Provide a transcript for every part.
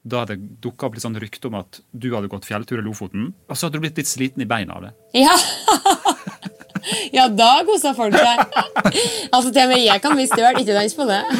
da hadde det dukket opp litt sånn rykte om at du hadde gått fjelltur i Lofoten, og så hadde du blitt litt sliten i beina av det. Ja, ja da koset folk seg. Altså til og med jeg kan bli størt, ikke dans på det.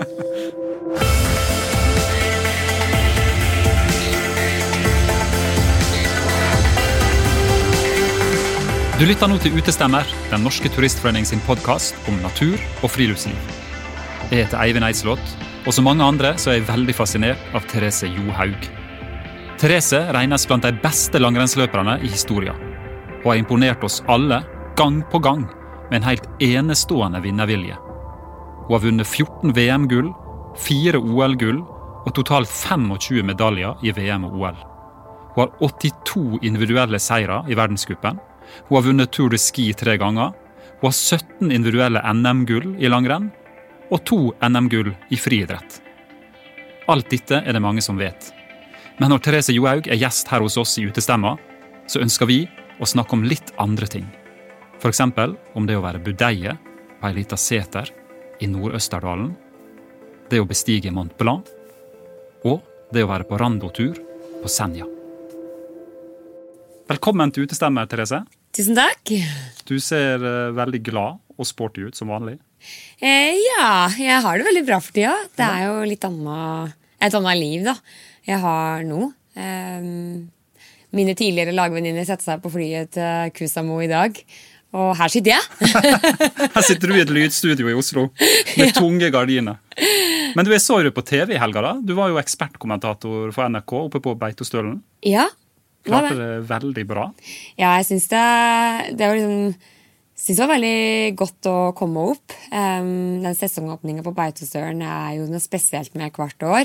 Du lytter nå til Utestemmer, den norske turistforening sin podcast om natur og friluftsliv. Jeg heter Eivind Eidslott, og som mange andre så er jeg veldig fascinert av Therese Johaug. Therese regnes blant de beste langrennsløperne i historien, og har imponert oss alle gang på gang med en helt enestående vinnervilje. Hun har vunnet 14 VM-gull, 4 OL-gull og totalt 25 medaljer i VM og OL. Hun har 82 individuelle seirer i verdenscupen. Hun har vunnet Tour de Ski 3 ganger. Hun har 17 individuelle NM-gull i langrenn og 2 NM-gull i friidrett. Alt dette er det mange som vet. Men når Therese Johaug er gjest her hos oss i Utestemma, så ønsker vi å snakke om litt andre ting. For eksempel om det å være budeie på en liten seter i Nord-Østerdalen, det å bestige Mont Blanc, og det å være på randotur på Senja. Velkommen til Utestemmer, Therese. Tusen takk. Du ser veldig glad og sporty ut som vanlig. Ja, jeg har det veldig bra for tida. Det er jo litt et annet liv da jeg har nå. Mine tidligere lagvenninner setter seg på flyet til Kusamo i dag, og her sitter jeg. Her sitter du i et lydstudio i Oslo med tunge gardiner. Men du så jo på TV i helga da. Du var jo ekspertkommentator for NRK oppe på Beitostølen. Ja. Klarte det veldig bra. Ja, jeg synes det var synes det var veldig godt å komme opp. Den sesongåpningen på Beitostølen er jo noe spesielt med hvert år.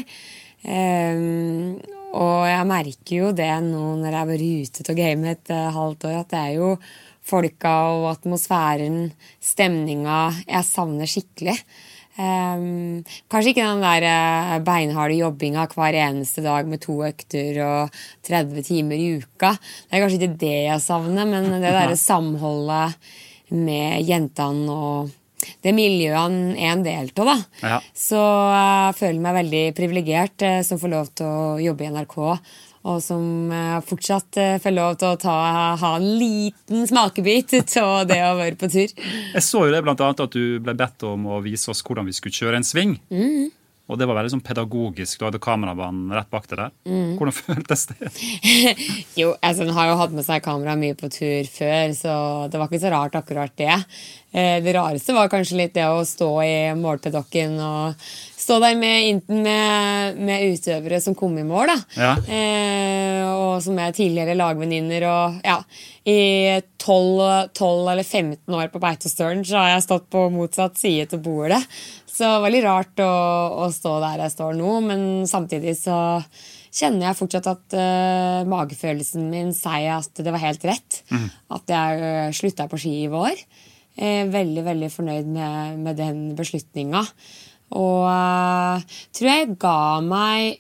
Og jeg merker jo det nå når jeg var ute til å game et halvt år, at det er jo folka og atmosfæren, stemninga jeg savner skikkelig. Kanskje ikke den der beinharde jobbinga hver eneste dag med 2 økter og 30 timer i uka. Det er kanskje ikke det jeg savner, men det der samholdet med jentene og det miljøet er en del av da. Ja. Så jeg føler meg veldig privilegert som får lov til å jobbe i NRK, og som fortsatt får lov til å ha en liten smakebit til det å være på tur. Jeg så jo det blant annet at du ble bedt om å vise oss hvordan vi skulle kjøre en sving. Og det var veldig sånn pedagogisk. Du hadde kamerabanen rett bak det der. Hvordan føltes det? Jo, altså, den har jo hatt med seg kamera mye på tur før, så det var ikke så rart akkurat det. Det rareste var kanskje litt det å stå i målpedokken og stå der med utøvere som kom i mål da. Ja. Og som er tidligere lagvenninner, og ja, i 12 eller 15 år på Beitostølen så har jeg stått på motsatt side til bordet. Så det var veldig rart å stå der jeg står nå, men samtidig så kjenner jeg fortsatt at magefølelsen min sier at det var helt rett. At jeg sluttet på ski i vår. Veldig, veldig fornøyd med den beslutningen. Og tror jeg ga meg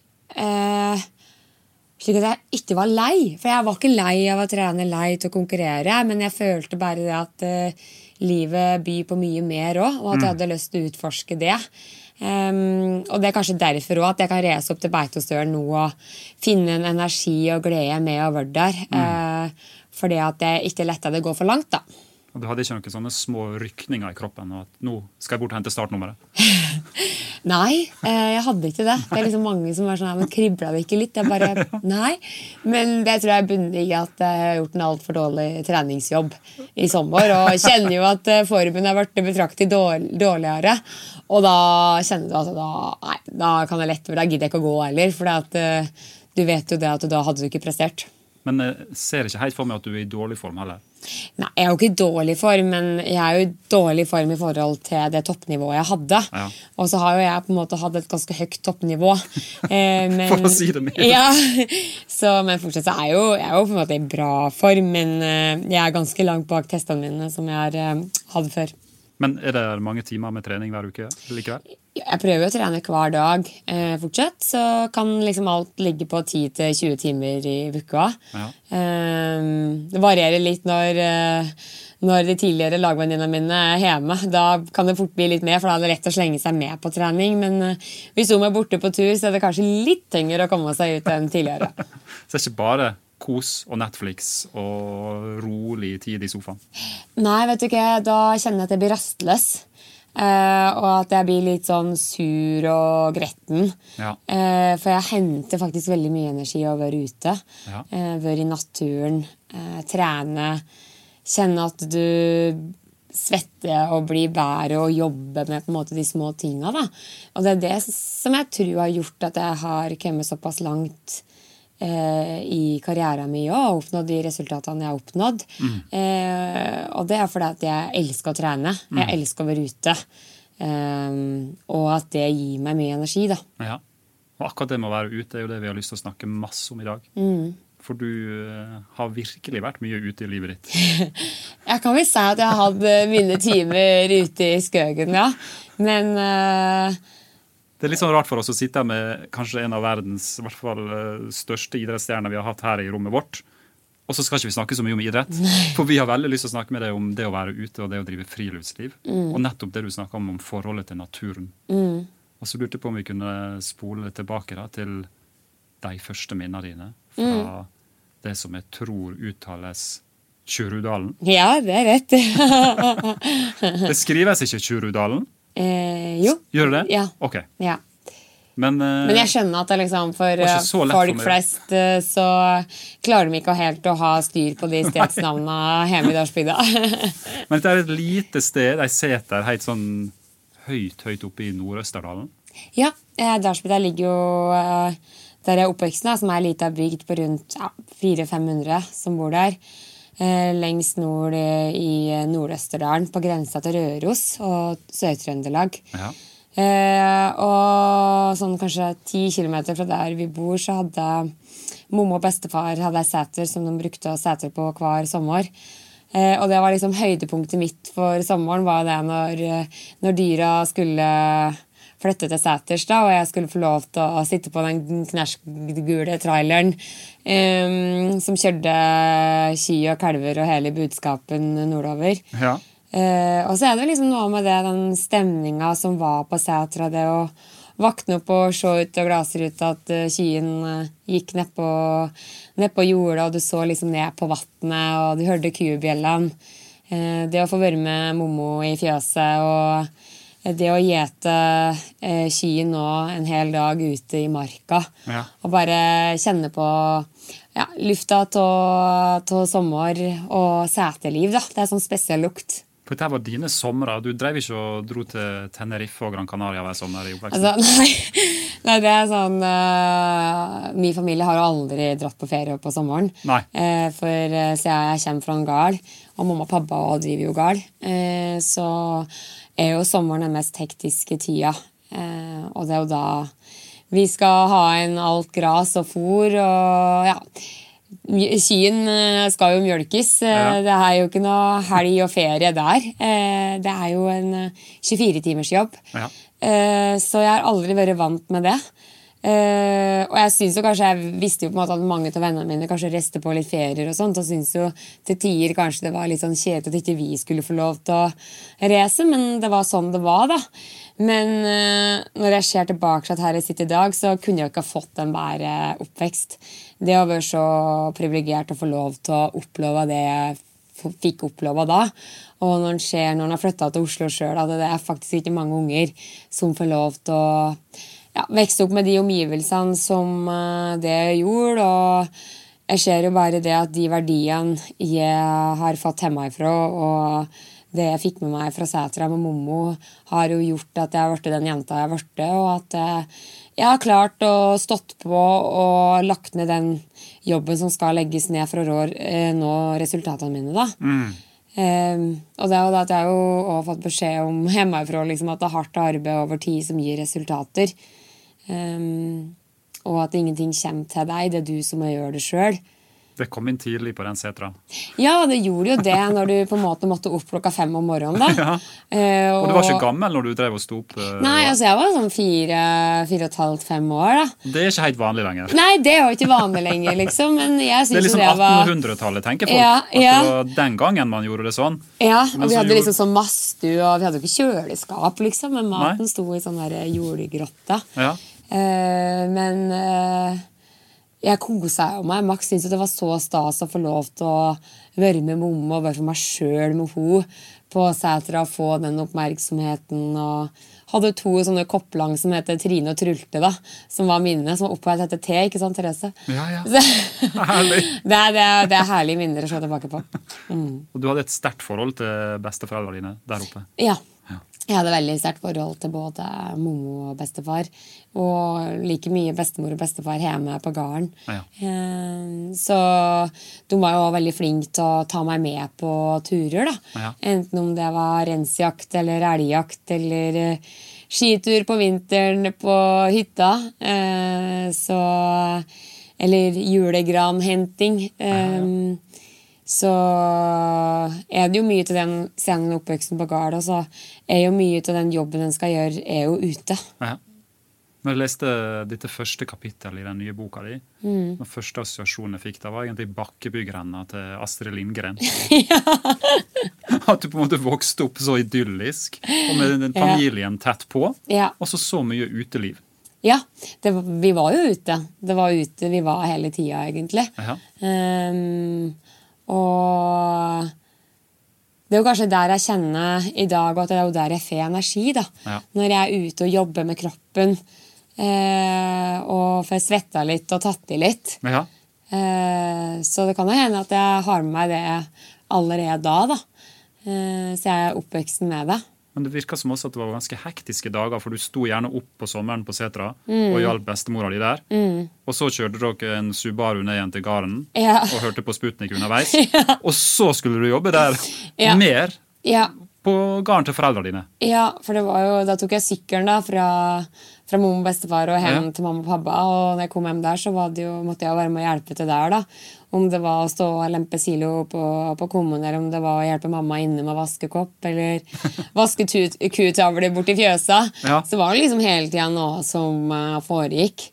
slik at jeg ikke var lei. For jeg var ikke lei av å trene, lei til å konkurrere, men jeg følte bare det at livet byr på mye mer også, og at jeg hadde lyst til å utforske det. Og det er kanskje derfor også at jeg kan reise opp til Beitostølen nå og finne en energi og glede med å være der. Fordi at det ikke lett at det går for langt da. Og du hadde ikke noen sånne små rykninger i kroppen, og at nå skal jeg bort og hente startnummeret? Nei, jeg hadde ikke det. Det er liksom mange som er sånn, men kriblet det ikke litt? Jeg bare, nei. Men det tror jeg bunner i at jeg har gjort en alt for dårlig treningsjobb i sommer, og kjenner jo at formen har vært betraktet dårligere. Og da kjenner du at da kan jeg lett, da gidder jeg ikke å gå heller, for du vet jo det at da hadde du ikke prestert. Men jeg ser ikke helt for meg at du er i dårlig form heller. Nei, jeg er jo ikke i dårlig form, men jeg er jo i dårlig form i forhold til det toppnivået jeg hadde. Ja. Og så har jo jeg på en måte hatt et ganske høyt toppnivå. For å si det mer. Ja, men fortsatt så er jeg jo på en måte i bra form, men jeg er ganske langt bak testene mine som jeg har hatt før. Men det mange timer med trening hver uke likevel? Jeg prøver å trene hver dag fortsatt, så kan liksom alt ligge på 10-20 timer i uka. Ja. Det varierer litt når de tidligere lagvenninnene mine hjemme. Da kan det fort bli litt mer, for da er det lett å slenge seg med på trening. Men hvis hun er borte på tur, så er det kanskje litt tyngre å komme seg ut enn tidligere. Så det ikke bare kos og Netflix og rolig tid i sofaen? Nei, vet du ikke, da kjenner jeg at jeg blir rastløs. Og at jeg blir litt sånn sur og gretten. Ja. For jeg henter faktisk veldig mye energi av å være ute. Ja. Være i naturen, trene, kjenne at du svetter og blir bedre og jobbe med på en måte de små tingene. Da. Og det er det som jeg tror har gjort at jeg har kommet såpass langt i karrieren min og oppnådd de resultatene jeg har oppnådd. Og det er fordi at jeg elsker å trene. Jeg elsker å være ute. Og at det gir meg mye energi, da. Ja. Og akkurat det med å være ute er jo det vi har lyst til å snakke masse om i dag. For du har virkelig vært mye ute i livet ditt. Jeg kan vel si at jeg har hatt mine timer ute i skøgen, ja. Men det er litt sånn rart for oss å sitte med kanskje en av verdens i hvert fall største idrettsstjerner vi har hatt her i rommet vårt. Og så skal ikke vi snakke så mye om idrett. For vi har veldig lyst til å snakke med deg om det å være ute og det å drive friluftsliv. Og nettopp det du snakker om forholdet til naturen. Og så lurte jeg på om vi kunne spole tilbake da, til de første minnene dine fra det som jeg tror uttales Tjurudalen. Ja, det er rett. Det skrives ikke Tjurudalen? Jo. Gjør det? Ja. Ok. Ja. Men jeg skjønner at det liksom for folk flest så klarer de ikke helt å ha styr på de stedsnavnene hjemme i Dalsbygda. Men det er et lite sted, jeg seter helt sånn høyt oppe i Nord-Østerdalen. Ja, Dalsbygda ligger jo der jeg er oppveksten, som er lite bygd på rundt 400-500 som bor der. Lengst nord i Nord-Østerdalen på grensa til Røros og Sør-Trøndelag. Ja. Og sånn kanskje 10 kilometer fra der vi bor så hadde mamma og bestefar hadde en seter som de brukte å setre på hver sommer. Og det var liksom høydepunktet mitt for sommeren var det når dyra skulle flytte til seters da, og jeg skulle få lov til å sitte på den knæsjgule traileren som kjørte ky og kalver og hele budskapen nordover. Ja. Og så er det liksom noe med det, den stemningen som var på setra, det å vakne opp og se ut og glaser ut at kyen gikk ned på jorda, og du så liksom ned på vattnet, og du hørte kubjellene. Det å få være med mommo i fjøset, og det å gjete kyen nå en hel dag ute i marka, og bare kjenne på lufta til sommer og seteliv, da. Det er sånn spesiell lukt. For dette var dine somre. Du drev ikke og dro til Tenerife og Gran Canaria hver sommer i oppveksten? Altså, nei, det er sånn min familie har jo aldri dratt på ferie på sommeren. Nei. For siden jeg kommer fra en gard, og mamma og pappa driver jo gard, så er jo sommeren den mest hektiske tida. Og det er jo da vi skal ha en alt gras og fôr, og kyen skal jo mjølkes. Det er jo ikke noe helg og ferie der. Det er jo en 24-timers jobb. Ja. Så jeg har aldri vært vant med det. Og jeg synes jo kanskje, jeg visste jo på en måte at mange av vennene mine kanskje reste på litt ferier og sånt, og synes jo til tider kanskje det var litt sånn kjedelig at ikke vi skulle få lov til å reise, men det var sånn det var da. Men når jeg ser tilbake at her jeg sitter i dag, så kunne jeg ikke ha fått en bedre oppvekst. Det å være så privilegert å få lov til å oppleve det jeg fikk oppleve da. Og når en har flyttet til Oslo selv, det er faktisk ikke mange unger som får lov til å vekse opp med de omgivelsene som det jeg gjorde, og jeg ser jo bare det at de verdiene jeg har fått hjemmefra, og det jeg fikk med meg fra Sætra med mommo, har jo gjort at jeg har vært den jenta jeg har vært, og at jeg har klart å stått på og lagt ned den jobben som skal legges ned for å nå resultatene mine da. Og det er jo det at jeg jo har fått beskjed om hjemmefra liksom, at det er hardt arbeid over tid som gir resultater. Og at ingenting kommer til deg, det er du som må gjøre det selv. Det kom inn tidlig på den setra. Ja, det gjorde jo det når du på en måte måtte opp 5:00 om morgenen da. Ja. Og du var ikke gammel når du drev og sto opp? Nei, altså jeg var sånn 4,5 år da. Det er ikke helt vanlig lenger. Nei, det er jo ikke vanlig lenger liksom, men jeg synes det er liksom det var... 1800-tallet, tenker folk. Ja, ja. At det var den gangen man gjorde det sånn. Ja, og Men vi så hadde gjorde- liksom sånn mastue, og vi hadde jo ikke kjøleskap liksom, men maten sto i sånn der jordgrotta. Ja. Men jeg koset jo meg. Max syntes det var så stas å få lov til å være med mamma og være for meg selv med henne på setra og få den oppmerksomheten. Og hadde 2 sånne kopplang som heter Trine og Trulte da, som var mine, som var opphøyet etter te, ikke sant, Therese? Ja, ja. Så, Herlig. det er herlige minner å se tilbake på. Og du hadde et sterkt forhold til besteforeldrene dine der oppe. Ja. Jeg hadde veldig sterkt forhold til både mommo og bestefar, og like mye bestemor og bestefar hjemme på gården. Ja. Så de var jo veldig flinke til å ta meg med på turer, da. Ja. Enten om det var rensjakt eller elgjakt eller skitur på vinteren på hytta. Eller julegranhenting. Så er det jo mye til den scenen oppveksten på gård, og så er jo mye til den jobben den skal gjøre, er jo ute. Ja. Når jeg leste dette første kapittel i den nye boka di, den første assosiasjonen jeg fikk, det var egentlig bakkebyggrenna til Astrid Lindgren. At du på en måte vokste opp så idyllisk, og med den familien tett på, Ja. og så mye uteliv. Ja, vi var jo ute. Det var ute vi var hele tida, egentlig. Ja. Og det er jo kanskje der jeg kjenner i dag, at det er jo der jeg får energi da. Ja. Når jeg er ute og jobber med kroppen, og får svetta litt og tatt i litt. Ja. Så det kan jo hende at jeg har med meg det allerede da. Så jeg er oppveksten med det. Men det virker som også at det var ganske hektiske dager, for du sto gjerne opp på sommeren på setra og hjalp bestemora di der. Og så kjørte dere en Subaru ned igjen til gården Ja. og hørte på Sputnik underveis. Og så skulle du jobbe der Ja. mer Ja. på gården til foreldrene dine. Ja, for det var jo, da tok jeg sykkelen da, fra mamma og bestefar og hjem til mamma og pappa, og når jeg kom hjem der, så var det jo, måtte jeg være med å hjelpe til der da. Om det var å stå og lempe silo på kommen, eller om det var å hjelpe mamma inne med å vaske kopp, eller vaske kutavler bort i fjøsa. Ja. Så var det liksom hele tiden noe som foregikk.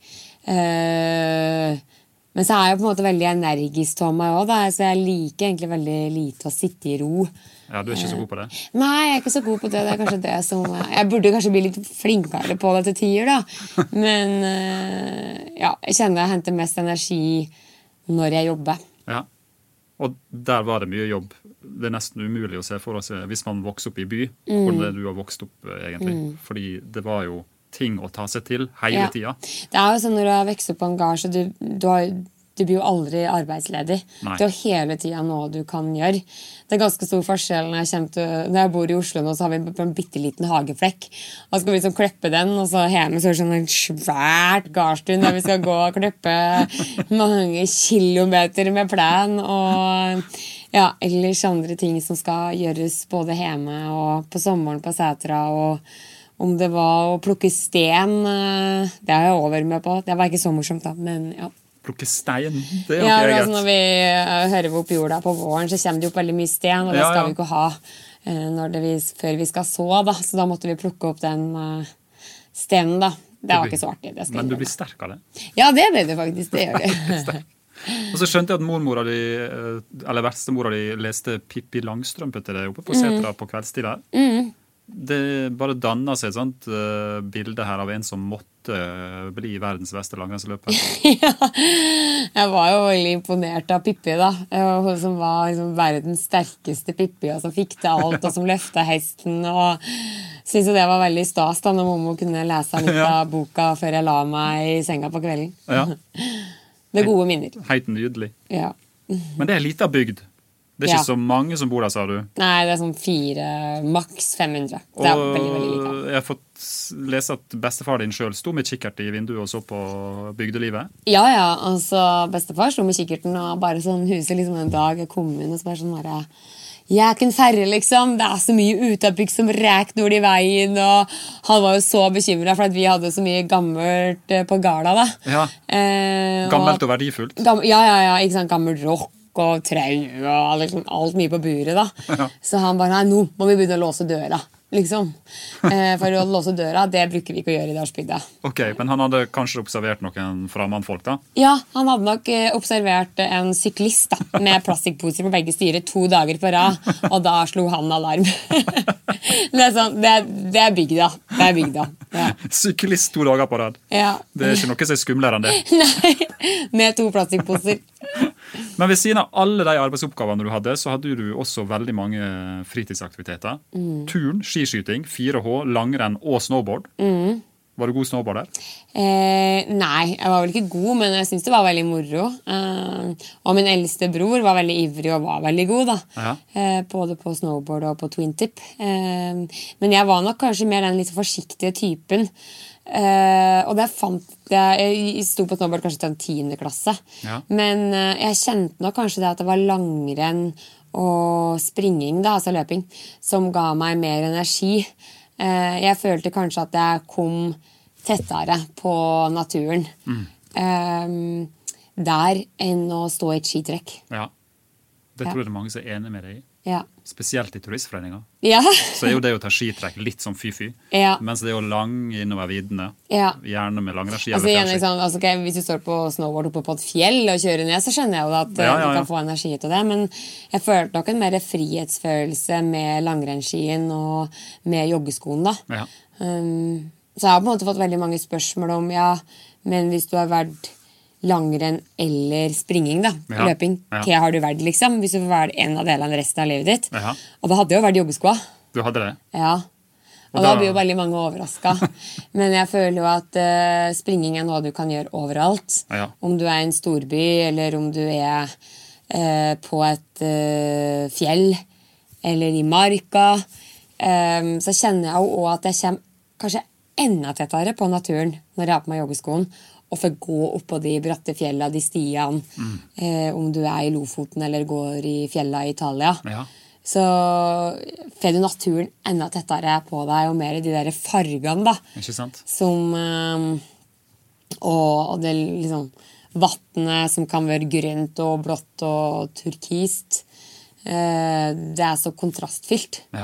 Men så er jeg på en måte veldig energisk av meg også, da, så jeg liker egentlig veldig lite å sitte i ro. Ja, du er ikke så god på det. Nei, jeg er ikke så god på det. Det er kanskje det som... Jeg burde kanskje bli litt flinkere på det til tider, da. Men ja, jeg kjenner jeg henter mest energi når jeg jobber. Ja. Og der var det mye jobb. Det er nesten umulig å se for seg hvis man vokser opp i by, hvordan det du har vokst opp egentlig. Fordi det var jo ting å ta seg til hele tida. Det er jo sånn når du har vokst opp på en gard, så du blir jo aldri arbeidsledig. Nei. Det er jo hele tiden noe du kan gjøre. Det er ganske stor forskjell når jeg bor i Oslo nå, så har vi en bitteliten hageflekk. Og så skal vi liksom klippe den, og så hjemme så er det sånn en svært gardstund der vi skal gå og klippe mange kilometer med plen, og ja, ellers andre ting som skal gjøres både hjemme og på sommeren på setra, og om det var å plukke sten, det har jeg over med på. Det var ikke så morsomt da, men ja. Plukke stein, det er Ja, jo ikke altså når vi hører opp jorda på våren, så kommer det jo opp veldig mye sten, og det skal vi ikke ha før vi skal så, da. Så da måtte vi plukke opp den stenen, da. Det var ikke så artig. Men du blir sterk av det? Ja, det ble det faktisk, det gjør det. Og så skjønte jeg at mormora di, eller verstemora di, leste Pippi Langstrømpe til deg oppe på setra på kveldstid der. Det bare dannet seg et sånt bilde her av en som måtte bli verdens beste langrennsløper. Ja, jeg var jo veldig imponert av Pippi da. Hun som var liksom verdens sterkeste Pippi, og som fikk til alt, og som løftet hesten, og synes jo det var veldig stas da, når mamma kunne lese litt av boka før jeg la meg i senga på kvelden. Ja. Det er gode minner. Helt nydelig. Ja. Men det er lite bygd. Det er ikke så mange som bor der, sa du? Nei, det er sånn 4, maks 500. Det er veldig, veldig lite. Jeg har fått lese at bestefar din selv sto med kikkert i vinduet og så på bygdelivet. Ja, altså bestefar sto med kikkerten og bare sånn huset liksom en dag jeg kom inn og så bare sånn bare, jeg er ikke en ferre, liksom. Det så mye utapykk som rek nord i veien, og han var jo så bekymret for at vi hadde så mye gammelt på gala, da. Ja, gammelt og verdifullt. Ja, ikke sant, gammelt rock og trau og liksom, alt mye på buret, da. Ja. Så han bare, nei, nå må vi begynne å låse døra, liksom. For å låse døra, det bruker vi ikke å gjøre i Dalsbygda. Ok, men han hadde kanskje observert noen fremmedfolk, da? Ja, han hadde nok observert en syklist da, med plastikkposer på begge styrer 2 dager på rad, og da slo han alarm. Sånn, det bygda. Det bygda. Ja. Syklist 2 dager på rad. Ja. Det ikke noe som skumlere enn det. Nei, med 2 plastikkposer. Men ved siden av alle de arbeidsoppgavene du hadde, så hadde du også veldig mange fritidsaktiviteter. Turn, skiskyting, 4H, langrenn og snowboard. Var du god snowboarder? Nei, jeg var vel ikke god, men jeg synes det var veldig moro. Og min eldste bror var veldig ivrig og var veldig god, da. Ja. Både på snowboard og på twin tip. Men jeg var nok kanskje mer den litt forsiktige typen. Og det fant jeg sto på snowboard kanskje til en 10. klasse. Ja. Men jeg kjente nok kanskje det at det var langrenn og springing, da, altså løping, som ga meg mer energi. Jeg følte kanskje at jeg kom tettere på naturen der enn å stå i et skitrekk. Ja, det tror jeg det er mange som er enig med deg i. Ja. Spesielt i turistforeninger. Ja. Så jo det å ta skitrekk litt som fy-fy, ja. Mens det er jo lang innover videne, ja. Gjerne med langrennsski. Hvis du står på snowboard oppe på et fjell og kjører ned, så skjønner jeg jo at du kan få energi ut av det, men jeg følte nok en mer frihetsfølelse med langrennsskien og med joggeskoen da. Ja. Så jeg har på en måte fått veldig mange spørsmål om, men hvis du har vært langrenn eller springing da, løping, hva har du vært liksom, hvis du får være en av delene resten av livet ditt. Ja. Og da hadde jo vært joggeskoa. Du hadde det? Ja. Og da blir jo veldig mange overrasket. Men jeg føler jo at springing er noe du kan gjøre overalt. Ja. Om du er i en storby, eller om du er på et fjell, eller i marka, så kjenner jeg jo også at jeg kommer kanskje enda tettere på naturen når jeg har på meg joggeskoen, og får gå opp på de bratte fjellene, de stiene, om du er i Lofoten eller går i fjellene i Italia. Ja. Så får du naturen enda tettere på deg, og mer i de der fargene da. Ikke sant? Som, og det liksom, vattnet som kan være grønt og blått og turkist. Det er så kontrastfylt. Ja.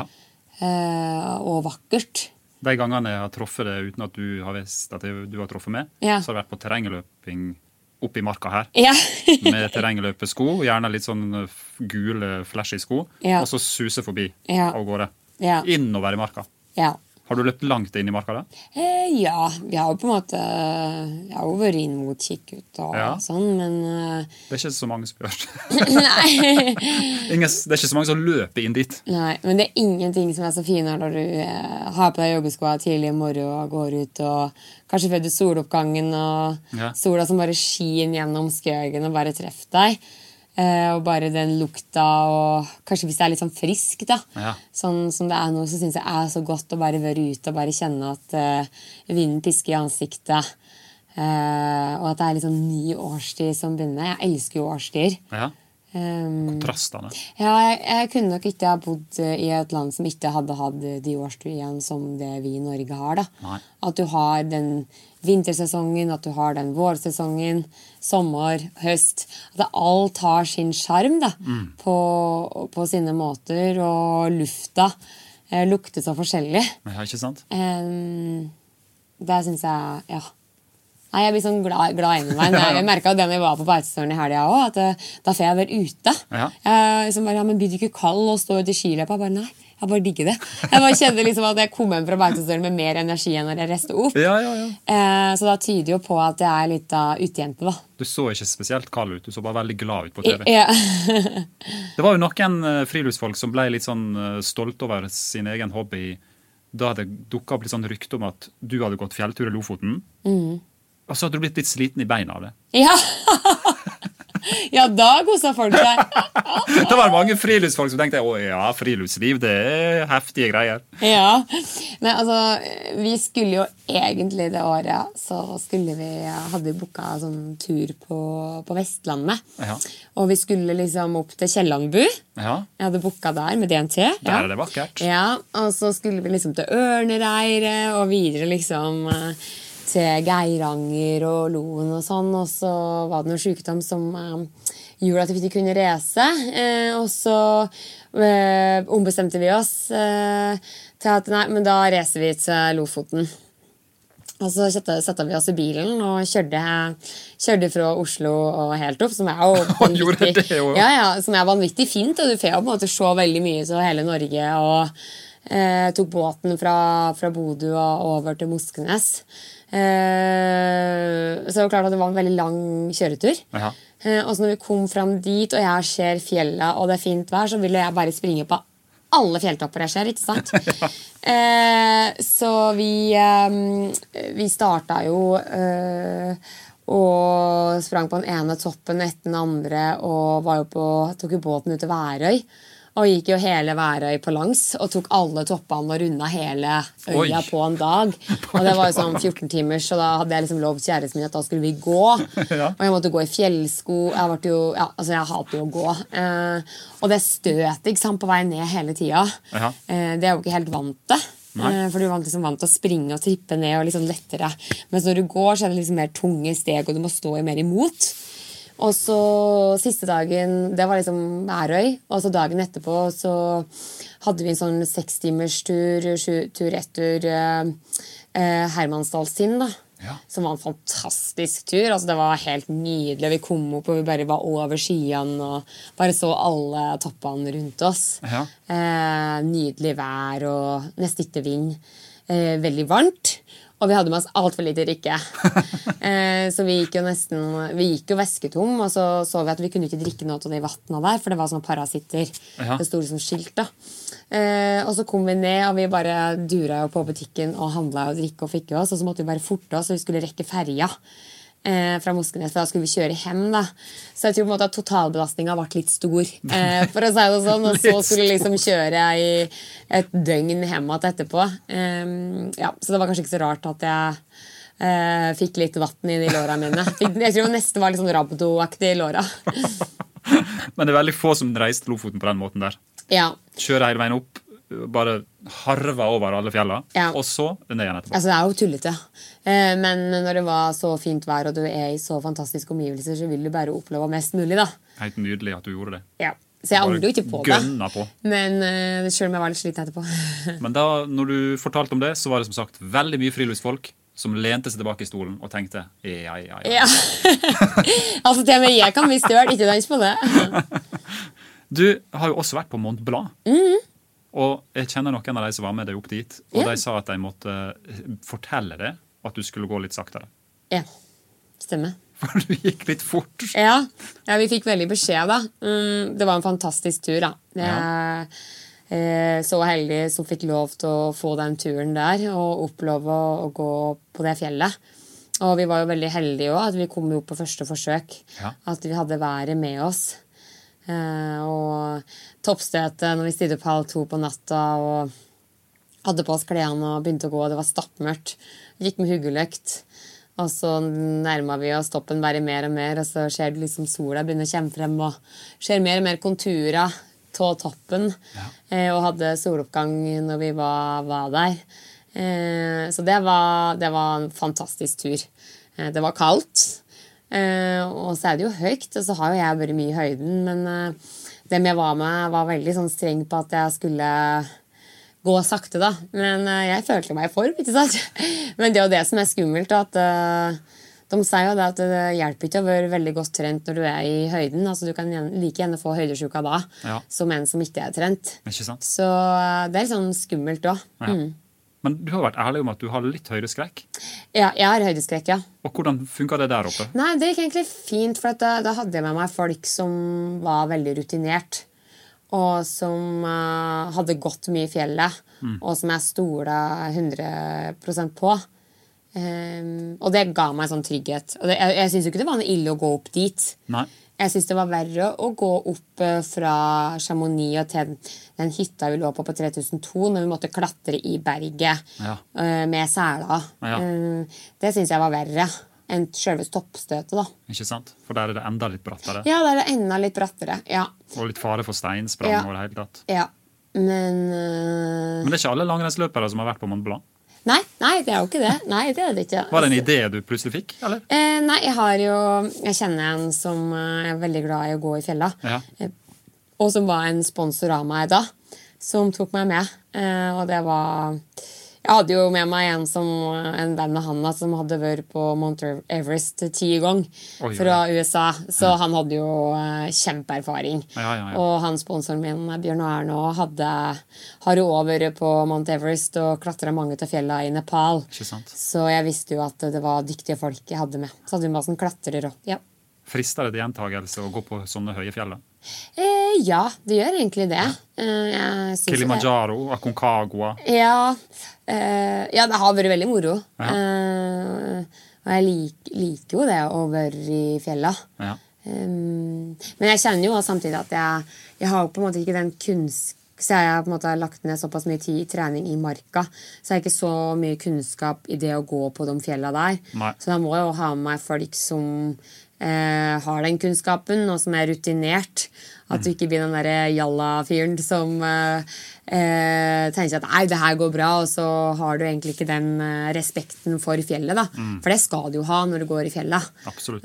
Og vakkert. De gangene jeg har truffet det uten at du har visst at du har truffet med, så har det vært på terrengløping oppe i marka her. Ja. Med terrengløpesko, gjerne litt sånn gule, flashy sko, og så suse forbi og gå det. Ja. Innover i marka. Ja. Har du løpt langt inn i marka da? Ja, vi har jo på en måte jeg har jo vært inn mot kikkut og sånn, men det er ikke så mange som gjør det. Nei. Det er ikke så mange som løper inn dit. Nei, men det er ingenting som er så fint når du har på deg joggeskoa tidlig i morgen og går ut og kanskje før du soloppgangen og sola som bare skinner gjennom skøgen og bare treffer deg. Og bare den lukta, og kanskje hvis det er litt sånn frisk da, sånn som det er nå, så synes jeg er så godt å bare være ute og bare kjenne at vinden pisker i ansiktet, og at det er litt sånn ny årstid som begynner. Jeg elsker jo årstider. Ja. Kontrastene. Ja, jeg kunne nok ikke ha bodd i et land som ikke hadde hatt de årstidene som det vi i Norge har da. Nei. At du har den vintersesongen, at du har den vårsesongen, sommer, høst, at alt har sin charm da, på sine måter, og lufta lukter så forskjellig. Ja, ikke sant? Det synes jeg, Nei, jeg blir sånn glad inni meg. Jeg merket det når jeg var på Beitostølen i helgen også, at da får jeg være ute. Ja. Men blir du ikke kald og stå ute i skiløpet? Jeg bare, nei, jeg bare digger det. Jeg bare kjente liksom at jeg kom hjem fra Beitostølen med mer energi enn når jeg reiste opp. Ja. Så da tyder jo på at jeg er litt av utjente da. Du så ikke spesielt kald ut, du så bare veldig glad ut på TV. Ja. Det var jo noen friluftsfolk som ble litt sånn stolt over sin egen hobby. Da hadde det dukket opp litt sånn rykte om at du hadde gått fjelltur i Lofoten. Og så hadde du blitt litt sliten i beina av det. Ja. Ja, da koset folk seg. Det var mange friluftsfolk som tenkte, ja, friluftsliv, det heftige greier. Ja, nei, altså, vi skulle jo egentlig det året, så hadde vi booket sånn tur på Vestlandet. Ja. Og vi skulle liksom opp til Kjellangbu. Ja. Jeg hadde booket der med DNT. Der det vakkert. Ja, og så skulle vi liksom til Ørnereire, og videre liksom til Geiranger og Loen og sånn, og så var det noe sykdom som gjorde at vi ikke kunne reise, og så ombestemte vi oss til at nei, men da reiser vi til Lofoten. Og så satte vi oss i bilen og kjørte fra Oslo og helt opp, som jo vanvittig, som vanvittig fint, og du får jo på en måte se veldig mye til hele Norge, og tok båten fra Bodø og over til Moskenes. Så det var klart at det var en veldig lang kjøretur. Og så når vi kom frem dit, og jeg ser fjellet, og det fint vær, så ville jeg bare springe på alle fjelltopper jeg ser, ikke sant? Så vi startet jo og sprang på den ene toppen etter den andre, og tok jo båten ut til Værøy. Og gikk jo hele Værøy på langs, og tok alle toppene og rundet hele øya på en dag. Og det var jo sånn 14 timer, så da hadde jeg liksom lov til kjæresten min at da skulle vi gå. Og jeg måtte gå i fjellsko. Jeg hater jo å gå. Og det støtet, ikke sant, på vei ned hele tiden. Det er jo ikke helt vant til. For du er liksom vant til å springe og trippe ned og liksom lettere. Men når du går, så er det liksom mer tunge steg, og du må stå mer imot. Og så siste dagen, det var liksom Værøy, og så dagen etterpå så hadde vi en sånn 6-timers tur-retur Hermansdalstind, da. Som var en fantastisk tur. Altså, det var helt nydelig. Vi kom opp, og vi bare var over skyene og bare så alle toppene rundt oss. Nydelig vær og nesten ikke vind. Veldig varmt. Og vi hadde med oss alt for lite drikke. Så vi gikk jo væsketom, og så vi at vi kunne ikke drikke noe av de vattene der, for det var sånne parasitter. Det stod liksom skilt da. Og så kom vi ned, og vi bare dura jo på butikken og handlet og drikke og fikk oss, og så måtte vi bare forte oss, så vi skulle rekke ferja fra Moskenes, for da skulle vi kjøre hjem da. Så jeg tror på en måte at totalbelastningen ble litt stor, for å si det sånn, og så skulle vi liksom kjøre i et døgn hjemme etterpå. Så det var kanskje ikke så rart at jeg fikk litt vatten inn i låra mine. Jeg tror det nesten var litt sånn rabdo-aktig i låra. Men det er veldig få som reiste Lofoten på den måten der. Kjøre hele veien opp, bare harva over alle fjellene, og så ned igjen etterpå. Altså, det er jo tullete. Men når det var så fint vær, og du er i så fantastiske omgivelser, så vil du bare oppleve mest mulig, da. Helt nydelig at du gjorde det. Så jeg angrer jo ikke på det. Men selv om jeg var litt sliten etterpå. Men da, når du fortalte om det, så var det som sagt veldig mye friluftsfolk som lente seg tilbake i stolen og tenkte, Altså, til og med jeg kan bli størt, ikke dans på det. Du har jo også vært på Mont Blanc. Og jeg kjenner noen av de som var med deg opp dit, og de sa at de måtte fortelle deg at du skulle gå litt saktere. Ja, stemmer. For du gikk litt fort. Ja, vi fikk veldig beskjed da. Det var en fantastisk tur da. Så heldig som fikk lov til å få den turen der, og oppleve å gå på det fjellet. Og vi var jo veldig heldige også, at vi kom opp på første forsøk. At vi hadde været med oss. Og toppstøtet når vi stod opp 1:30 på natta og hadde på oss klærne og begynte å gå, det var stappmørkt, gikk med huggelykt, og så nærmet vi oss toppen bare mer og mer, og så ser du liksom sola begynne å komme frem og ser mer og mer konturer av toppen, og hadde soloppgang når vi var der, så det var en fantastisk tur. Det var kaldt, og så er det jo høyt, og så har jo jeg vært mye i høyden, men dem jeg var med var veldig sånn streng på at jeg skulle gå sakte da, men jeg følte meg i form, ikke sant? Men det er jo det som er skummelt, at de sier jo det at det hjelper ikke å være veldig godt trent når du er i høyden, altså du kan like gjerne få høydesjuka da, som en som ikke er trent. Ikke sant? Så det er sånn skummelt da. Men du har vært ærlig om at du har litt høydeskrekk? Ja, jeg har høydeskrekk, ja. Og hvordan funket det der oppe? Nei, det gikk egentlig fint, for da hadde jeg med meg folk som var veldig rutinert, og som hadde gått mye i fjellet, og som jeg stolet 100% på. Og det ga meg sånn trygghet. Og jeg synes jo ikke det var noe ille å gå opp dit. Nei. Jeg synes det var verre å gå opp fra Chamonix og til den hytta vi lå på 3002, når vi måtte klatre i berget med sela. Ja. Det synes jeg var verre enn selve toppstøtet da. Ikke sant? For der det enda litt brattere. Ja, der det enda litt brattere, ja. Og litt fare for steinsprang over det hele tatt. Ja, men det er ikke alle langrennsløpere som har vært på Mont Blanc? Nei, det er jo ikke det. Nei, det er det ikke. Var det en idé du plutselig fikk, eller? Nei, jeg kjenner en som er veldig glad i å gå i fjella. Ja. Og som var en sponsor av meg da, som tok meg med. Og det var... Jeg hadde jo med meg en venn av han som hadde vært på Mount Everest 10 ganger fra USA. Så han hadde jo kjempeerfaring. Ja. Og han sponsoren min, Bjørn Arne, har jo vært på Mount Everest og klatret mange til fjella i Nepal. Ikke sant? Så jeg visste jo at det var dyktige folk jeg hadde med. Så hadde vi masse klatrer også, ja. Frister det til gjentagelse å gå på sånne høye fjell? Ja, det gjør egentlig det. Kilimanjaro, Aconcagua. Ja, det har vært veldig moro. Og jeg liker jo det å være i fjella. Ja. Men jeg kjenner jo samtidig at jeg har på en måte ikke den så jeg har på en måte lagt ned såpass mye tid i trening i marka, så jeg har ikke så mye kunnskap i det å gå på de fjella der. Nei. Så da må jeg jo ha med meg folk som har den kunnskapen, og som er rutinert. At du ikke blir den der jalla-fyren som tenker at nei, det her går bra, og så har du egentlig ikke den respekten for fjellet da. For det skal du jo ha når du går i fjellet. Absolutt.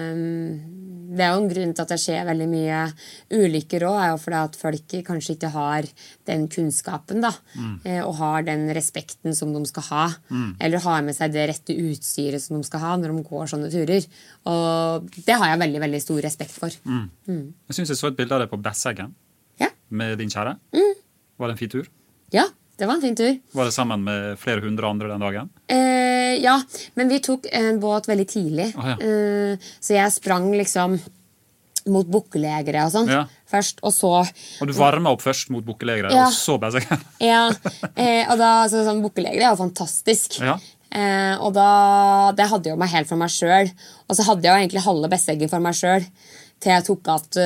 Det er jo en grunn til at det skjer veldig mye ulykker også, er jo fordi at folk kanskje ikke har den kunnskapen da, og har den respekten som de skal ha, eller har med seg det rette utstyret som de skal ha når de går sånne turer. Og det har jeg veldig, veldig stor respekt for. Jeg synes jeg så et bilde av deg på Besseggen med din kjære. Var det en fin tur? Ja, det var en fin tur. Var det sammen med flere hundre andre den dagen? Ja, men vi tok en båt veldig tidlig. Så jeg sprang liksom mot bukkelegere og sånn først, og så... Og du varmet opp først mot bukkelegere, og så Besseggen? Ja, og da, sånn bukkelegere er jo fantastisk. Ja. Og da, det hadde jo meg helt for meg selv. Og så hadde jeg jo egentlig halve Besseggen for meg selv, til jeg tok at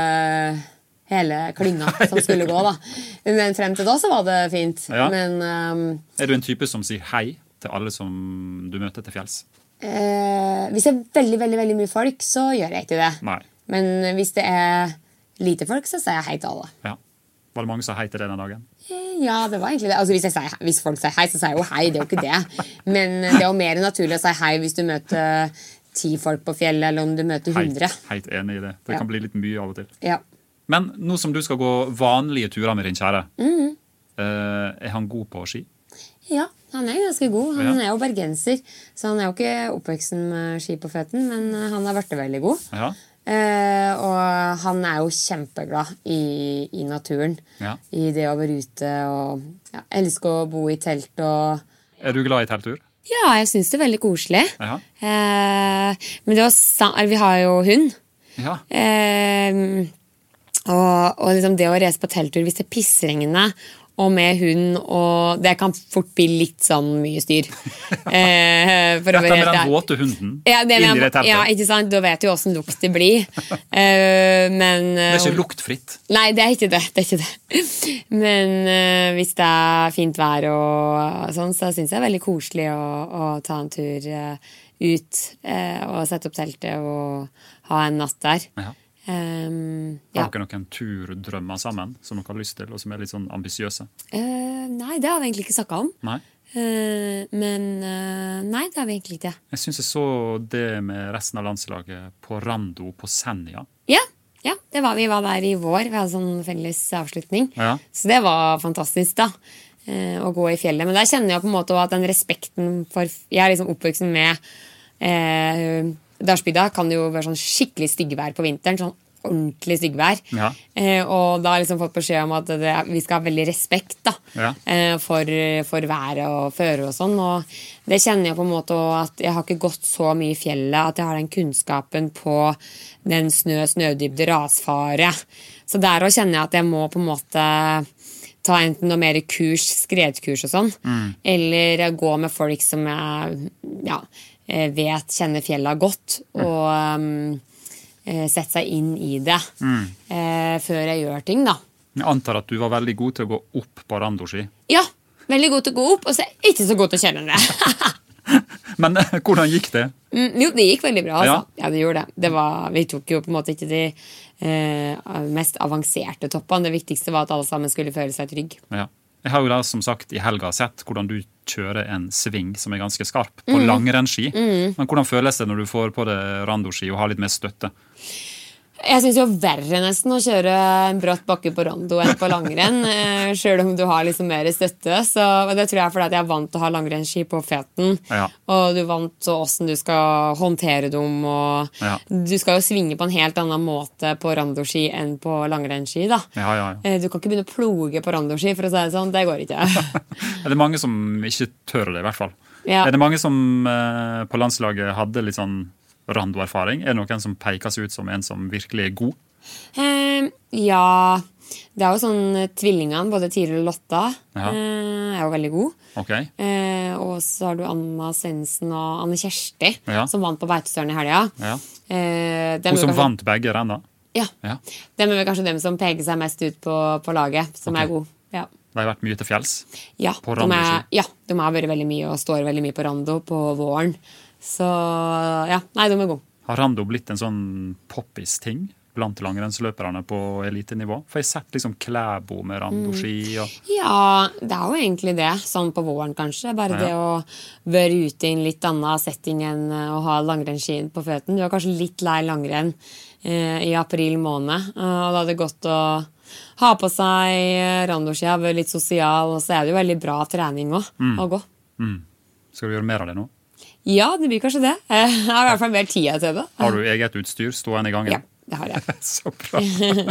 hele klynga som skulle gå da. Men frem til da så var det fint. Ja. Men, er du en type som sier hei til alle som du møter til fjells? Hvis det er veldig, veldig, veldig mye folk, så gjør jeg ikke det. Nei. Men hvis det er lite folk, så sier jeg hei til alle. Ja. Var det mange som sa hei til det den dagen? Ja, det var egentlig det. Altså, hvis folk sier hei, så sier jeg jo hei. Det er jo ikke det. Men det er jo mer naturlig å si hei hvis du møter 10 folk på fjellet, eller om du møter 100. Helt enig i det. Det kan bli litt mye av og til. Ja. Men nå som du skal gå vanlige turer med din kjære, er han god på ski? Ja, han er ganske god. Han er jo bergenser, så han er jo ikke oppveksten med ski på føtten, men han har vært veldig god. Ja. Og han er jo kjempeglad i naturen, i det å være ute, og elsker å bo i telt. Og... Er du glad i telttur? Ja, jeg synes det er veldig koselig. Ja. Men vi har jo hund. Ja. Og liksom det å reise på telttur hvis det pissregner og med hund, og det kan fort bli litt sånn mye styr. Dette med den våte hunden inn i det teltet. Ja, ikke sant? Da vet du hvordan lukt det blir. Men, det er ikke luktfritt. Nei, det er ikke det. Men hvis det er fint vær og sånn, så synes jeg det er veldig koselig å ta en tur ut og sette opp teltet og ha en natt der. Ja. Har dere noen turdrømmer sammen som dere har lyst til, og som er litt sånn ambisiøse? Nei, det har vi egentlig ikke snakket om. Nei. Men nei, det har vi egentlig ikke. Jeg synes jeg så det med resten av landslaget på Rando på Senja. Ja, vi var der i vår. Vi hadde sånn felles avslutning. Ja. Så det var fantastisk da, å gå i fjellet. Men der kjenner jeg på en måte at den respekten for... Jeg er liksom oppvoksen med... Dalsbygda kan jo være sånn skikkelig styggvær på vinteren, sånn ordentlig styggvær. Ja. Og da har jeg liksom fått beskjed om at vi skal ha veldig respekt da, for været og føre og sånn. Og det kjenner jeg på en måte at jeg har ikke gått så mye i fjellet, at jeg har den kunnskapen på den snødybde rasfare. Så der også kjenner jeg at jeg må på en måte ta enten noe mer kurs, skredkurs og sånn, eller gå med folk som jeg vet kjenner fjella godt, og sette seg inn i det før jeg gjør ting, da. Jeg antar at du var veldig god til å gå opp på randoski. Ja, veldig god til å gå opp, og så ikke så god til å kjøre det. Men hvordan gikk det? Jo, det gikk veldig bra, altså. Ja. Ja, det gjorde det. Vi tok jo på en måte ikke de mest avanserte toppene. Det viktigste var at alle sammen skulle føle seg trygg. Ja. Jeg har jo da, som sagt, i helga sett hvordan du kjører en sving som er ganske skarp på langrennsski. Men hvordan føles det når du får på det randoski og har litt mer støtte? Jeg synes jo verre nesten å kjøre en bratt bakke på rando enn på langrenn, selv om du har liksom mer støtte. Så det tror jeg fordi at jeg er vant til å ha langrennsski på føtten, og du er vant til hvordan du skal håndtere dem, og du skal jo svinge på en helt annen måte på randoski enn på langrennsski, da. Du kan ikke begynne å ploge på randoski, for å si det sånn, det går ikke. Er det mange som ikke tør det, i hvert fall? Er det mange som på landslaget hadde litt sånn randoerfaring? Er det noen som peker seg ut som en som virkelig er god? Ja, det er jo sånn tvillingene, både Tiril og Lotta er jo veldig god. Okay. Og så har du Anna Sensen og Anne Kjersti, som vant på Beitostølen i helga. Hun som vant begge renn da? Ja. Dem er kanskje dem som peker seg mest ut på laget, som er god. Ja. De har vært mye til fjells? Ja, de har vært veldig mye og står veldig mye på rando på våren. Så ja, nei, de er gode. Har rando blitt en sånn poppis-ting blant langrennsløperne på elitenivå? For jeg har sett liksom Klæbo med randoski og... Ja, det er jo egentlig det, sånn på våren kanskje. Bare det å være ute i en litt annen setting enn å ha langrennsski på føtten. Du er kanskje litt lei langrenn i april måned, og da er det godt å ha på seg randoski, være litt sosial, og så er det jo veldig bra trening også, å gå. Skal du gjøre mer av det nå? Ja, det blir kanskje det. Jeg har i hvert fall mer tid til det. Har du eget utstyr stående i gangen? Ja, det har jeg. Så bra.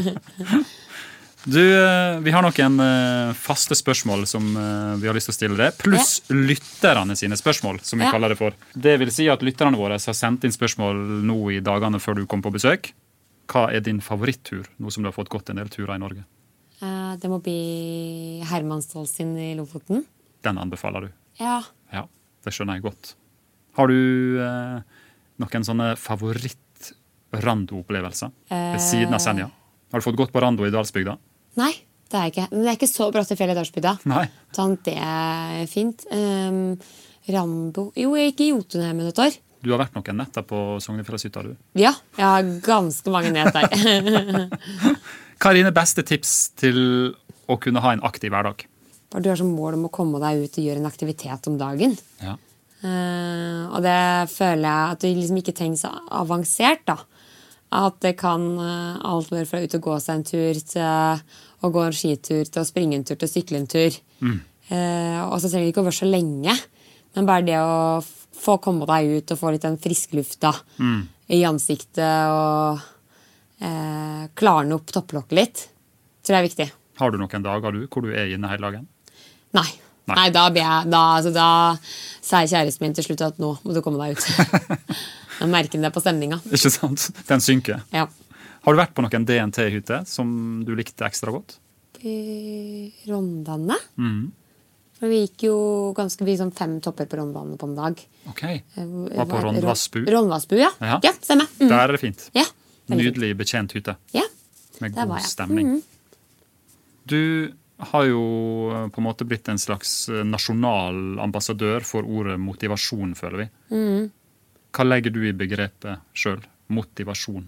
Du, vi har noen faste spørsmål som vi har lyst til å stille deg, pluss lytterne sine spørsmål, som vi kaller det for. Det vil si at lytterne våre har sendt inn spørsmål nå i dagene før du kom på besøk. Hva er din favorittur, nå som du har fått gått en del turer i Norge? Det må bli Hermanstål sin i Lofoten. Den anbefaler du? Ja. Ja, det skjønner jeg godt. Har du noen sånne favoritt-rando-opplevelser ved siden av Senja? Har du fått gått på rando i Dalsbygda? Nei, det er jeg ikke. Men det er ikke så bratt i fjellet i Dalsbygda. Nei. Sånn, det er fint. Rando... Jo, jeg gikk i Jotunheimen et år. Du har vært noen netter på Sognefjellshytta, du? Ja, jeg har ganske mange netter. Hva er dine beste tips til å kunne ha en aktiv hverdag? Du har som mål om å komme deg ut og gjøre en aktivitet om dagen. Ja. Og det føler jeg at du liksom ikke tenker så avansert da. At det kan alt være fra ut og gå seg en tur til å gå en skitur, til å springe en tur, til å sykle en tur. Og så trenger det ikke å være så lenge, men bare det å få komme deg ut og få litt den frisk lufta i ansiktet og klarne opp topplokket litt, tror jeg er viktig. Har du noen dager hvor du er inne hele dagen? Nei, da sier kjæresten min til slutt at nå må du komme deg ut. Jeg merker det på stemninga. Ikke sant? Den synker. Ja. Har du vært på noen DNT-hytte som du likte ekstra godt? I Rondane? Vi gikk jo ganske mye, sånn 5 topper på Rondane på en dag. Ok. Var på Rondvassbu? Rondvassbu, ja. Ja, stemmer. Der er det fint. Ja. Nydelig betjent hytte. Ja. Med god stemning. Du har jo på en måte blitt en slags nasjonal ambassadør for ordet motivasjon, føler vi. Hva legger du i begrepet selv? Motivasjon?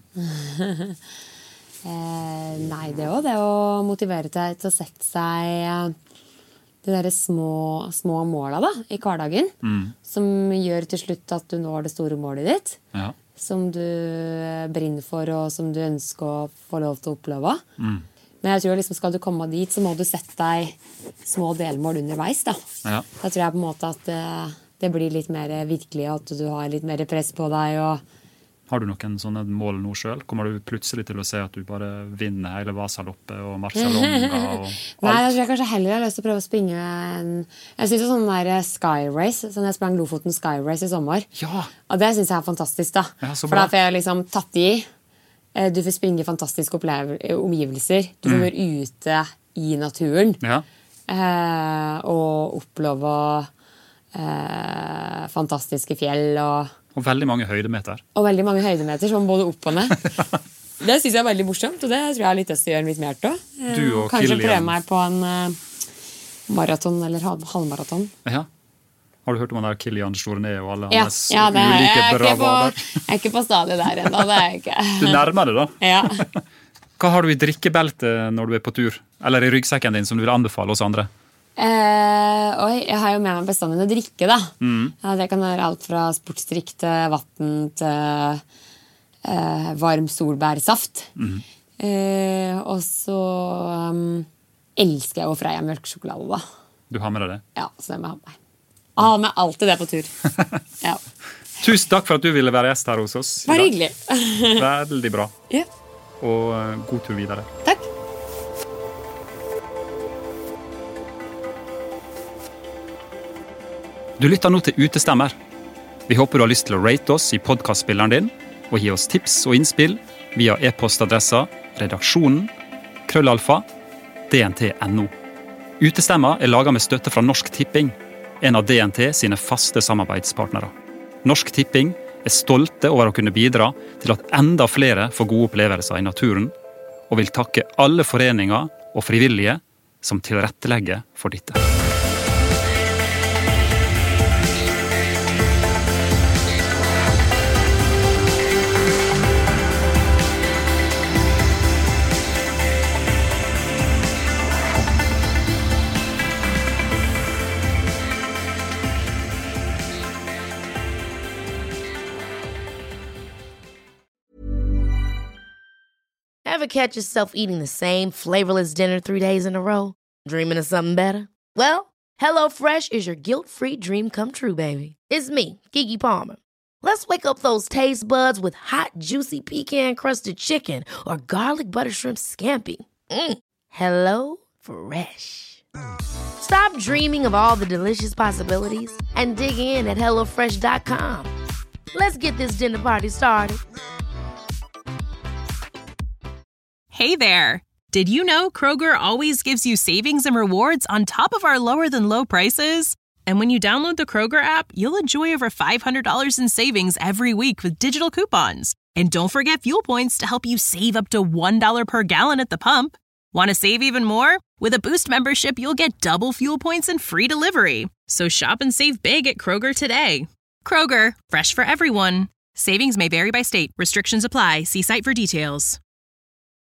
Nei, det er jo det å motivere deg til å sette seg de der små målene da, i hverdagen, som gjør til slutt at du når det store målet ditt, som du brenner for, og som du ønsker å få lov til å oppleve. Men jeg tror liksom, skal du komme dit, så må du sette deg små delmål underveis. Da tror jeg på en måte at det blir litt mer virkelig, at du har litt mer press på deg. Har du noen sånne mål nå selv? Kommer du plutselig til å se at du bare vinner hele Vasaloppet og Marcialonga og alt? Nei, jeg tror jeg kanskje heller har lyst til å prøve å springe jeg synes jo sånn der Sky Race, sånn jeg sprang Lofoten Sky Race i sommer. Ja. Og det synes jeg er fantastisk da. Ja, så for bra. da får jeg liksom tatt i. Du får springe fantastiske omgivelser. Du får være ute i naturen. Ja. og oppleve fantastiske fjell og veldig mange høydemeter. Og veldig mange høydemeter, som både opp og ned. Det synes jeg er veldig morsomt, og det tror jeg har litt lyst til å gjøre litt mer til. Kanskje prøve meg på en maraton eller halvmaraton. Ja. Har du hørt om han der Kilian Jornet og alle hans ulike bravader? Jeg er ikke på stadiet der enda, det er jeg ikke. Du nærmer deg da? Ja. Hva har du i drikkebeltet når du er på tur? Eller i ryggsekken din som du vil anbefale oss andre? Jeg har jo med meg bestandig å drikke da. Ja, det kan være alt fra sportsdrikk til vatten til varm solbærsaft. Og så elsker jeg jo Freia mjølkesjokolade da. Du har med deg det? Ja, så det må jeg ha med. Jeg har med alltid det på tur. Ja. Tusen takk for at du ville være gjest her hos oss. Bare hyggelig. Veldig bra. Ja. Og god tur videre. Takk. Du lytter nå til Utestemmer. Vi håper du har lyst til å rate oss i podcastspilleren din og gi oss tips og innspill via e-postadressa redaksjonen@dnt.no. Utestemmer er laget med støtte fra Norsk Tipping, en av DNT sine faste samarbeidspartnere. Norsk Tipping er stolte over å kunne bidra til at enda flere får gode opplevelser i naturen, og vil takke alle foreninger og frivillige som tilrettelegger for dette. Ever catch yourself eating the same flavorless dinner 3 days in a row? Dreaming of something better? Well, HelloFresh is your guilt-free dream come true, baby. It's me, Keke Palmer. Let's wake up those taste buds with hot, juicy pecan-crusted chicken or garlic butter shrimp scampi. Hello Fresh. Stop dreaming of all the delicious possibilities and dig in at HelloFresh.com. Let's get this dinner party started. Hey there! Did you know Kroger always gives you savings and rewards on top of our lower-than-low prices? And when you download the Kroger app, you'll enjoy over $500 in savings every week with digital coupons. And don't forget fuel points to help you save up to $1 per gallon at the pump. Want to save even more? With a Boost membership, you'll get double fuel points and free delivery. So shop and save big at Kroger today. Kroger, fresh for everyone. Savings may vary by state. Restrictions apply. See site for details.